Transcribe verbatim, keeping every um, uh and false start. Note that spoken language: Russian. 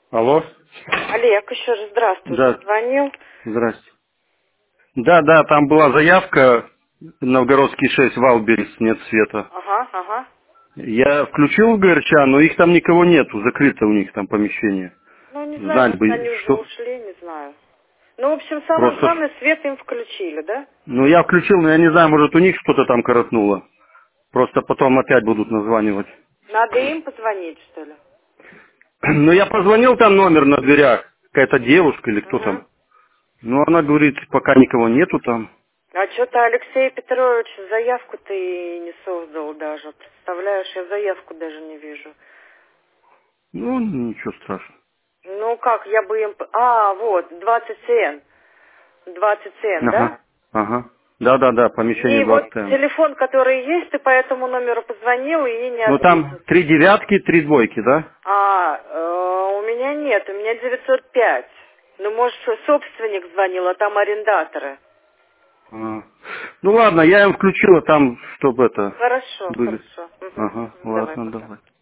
Алло? Олег, еще раз здравствуйте. Да, Звонил. здрасте. Да, да, там была заявка, Новгородский шесть, Валберес, нет света. Ага, ага. Я включил в ГРЧ, но их там никого нету, закрыто у них там помещение. Ну, не знаю, Знать может, бы, они уже что ушли, не знаю. Ну, в общем, самое просто... главное, свет им включили, да? Ну, я включил, но я не знаю, может, у них что-то там коротнуло. Просто потом опять будут названивать. Надо им позвонить, что ли? Ну, я позвонил, там номер на дверях, какая-то девушка или кто Угу. там. Ну, она говорит, пока никого нету там. А что-то Алексей Петрович заявку-то и не создал даже. Представляешь, я заявку даже не вижу. Ну, ничего страшного. Ну, как, я бы им... п- А, вот, двадцать цен. двадцать цен, да? Ага, ага. Да-да-да, помещение И вот двадцать М. телефон, который есть, ты по этому номеру позвонил и не Ну там ответил. три девятки, три двойки, да? А, э, у меня нет, у меня девятьсот пять. Ну, может, собственник звонил, а там арендаторы. А. Ну ладно, я им включила там, чтобы это Хорошо, были. хорошо. Мгм, Ага, мгм. Давай, ладно, пока. давай.